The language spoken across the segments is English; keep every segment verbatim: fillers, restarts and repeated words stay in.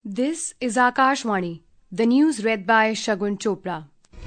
This is Akashvani, the news read by Shagun Chopra.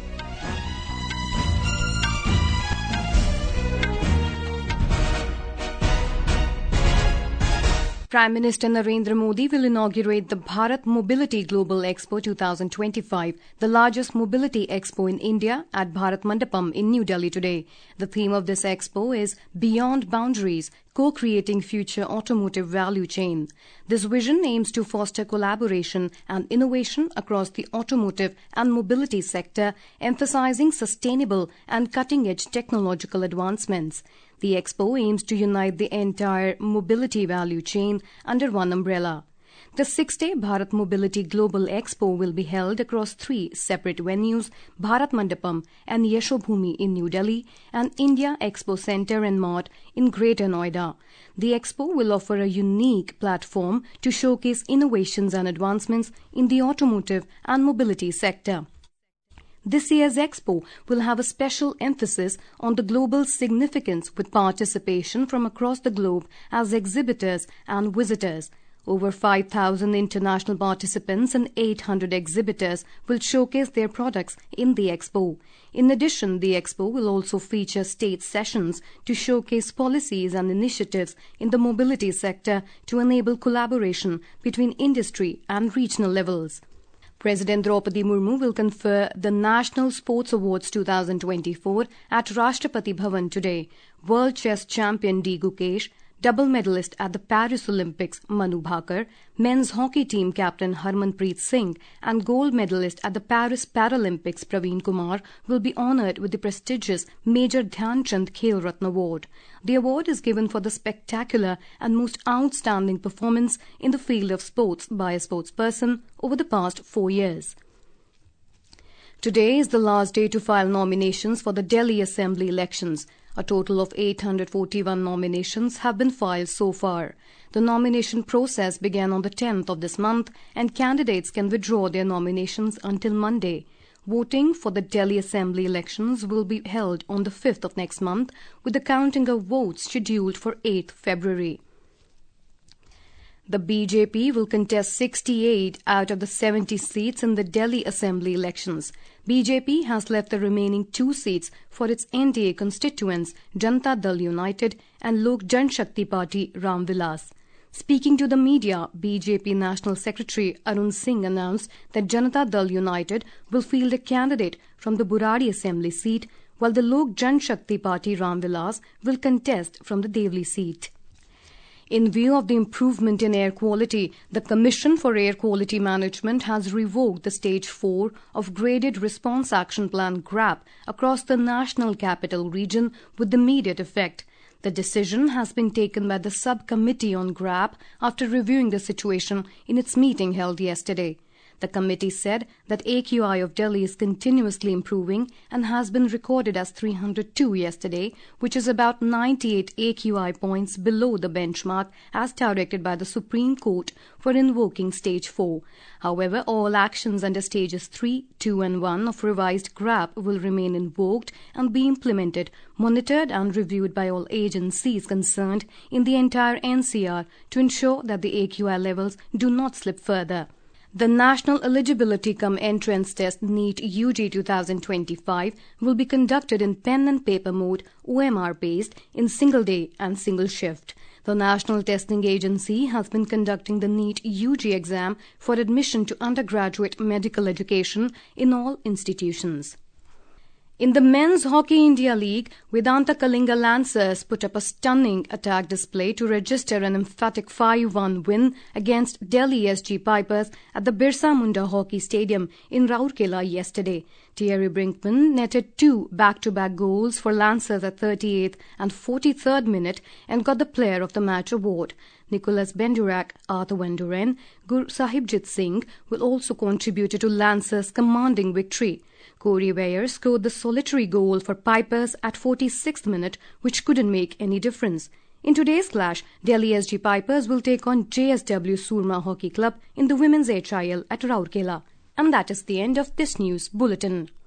Prime Minister Narendra Modi will inaugurate the Bharat Mobility Global Expo twenty twenty-five, the largest mobility expo in India, at Bharat Mandapam in New Delhi today. The theme of this expo is Beyond Boundaries, Co-Creating Future Automotive Value Chain. This vision aims to foster collaboration and innovation across the automotive and mobility sector, emphasizing sustainable and cutting-edge technological advancements. The expo aims to unite the entire mobility value chain under one umbrella. The six-day Bharat Mobility Global Expo will be held across three separate venues, Bharat Mandapam and Yashobhoomi in New Delhi and India Expo Centre and Mart in Greater Noida. The expo will offer a unique platform to showcase innovations and advancements in the automotive and mobility sector. This year's expo will have a special emphasis on the global significance with participation from across the globe as exhibitors and visitors. Over five thousand international participants and eight hundred exhibitors will showcase their products in the expo. In addition, the expo will also feature state sessions to showcase policies and initiatives in the mobility sector to enable collaboration between industry and regional levels. President Draupadi Murmu will confer the National Sports Awards twenty twenty-four at Rashtrapati Bhavan today. World chess champion D. Gukesh, double medalist at the Paris Olympics Manu Bhakar, men's hockey team captain Harmanpreet Singh and gold medalist at the Paris Paralympics Praveen Kumar will be honoured with the prestigious Major Dhyan Chand Khel Ratna Award. The award is given for the spectacular and most outstanding performance in the field of sports by a sportsperson over the past four years. Today is the last day to file nominations for the Delhi Assembly elections. A total of eight hundred forty-one nominations have been filed so far. The nomination process began on the tenth of this month, and candidates can withdraw their nominations until Monday. Voting for the Delhi Assembly elections will be held on the fifth of next month, with the counting of votes scheduled for eighth of February. The B J P will contest sixty-eight out of the seventy seats in the Delhi Assembly elections. B J P has left the remaining two seats for its N D A constituents, Janata Dal United and Lok Janshakti Party Ram Vilas. Speaking to the media, B J P National Secretary Arun Singh announced that Janata Dal United will field a candidate from the Buradi Assembly seat, while the Lok Janshakti Party Ram Vilas will contest from the Devli seat. In view of the improvement in air quality, the Commission for Air Quality Management has revoked the Stage four of Graded Response Action Plan GRAP across the National Capital Region with immediate effect. The decision has been taken by the Subcommittee on GRAP after reviewing the situation in its meeting held yesterday. The committee said that A Q I of Delhi is continuously improving and has been recorded as three hundred two yesterday, which is about ninety-eight A Q I points below the benchmark as directed by the Supreme Court for invoking Stage four. However, all actions under Stages three, two and one of revised GRAP will remain invoked and be implemented, monitored and reviewed by all agencies concerned in the entire N C R to ensure that the A Q I levels do not slip further. The National Eligibility Cum Entrance Test NEET U G twenty twenty-five will be conducted in pen and paper mode, O M R based, in single day and single shift. The National Testing Agency has been conducting the NEET U G exam for admission to undergraduate medical education in all institutions. In the Men's Hockey India League, Vedanta Kalinga Lancers put up a stunning attack display to register an emphatic five one win against Delhi S G Pipers at the Birsa Munda Hockey Stadium in Rourkela yesterday. Thierry Brinkman netted two back-to-back goals for Lancers at thirty-eighth and forty-third minute and got the Player of the Match award. Nicholas Bendurak, Arthur Van Duren, Gur Sahibjit Singh will also contribute to Lancers' commanding victory. Corey Weyer scored the solitary goal for Pipers at forty-sixth minute, which couldn't make any difference. In today's clash, Delhi S G Pipers will take on J S W Surma Hockey Club in the Women's H I L at Rourkela. And that is the end of this news bulletin.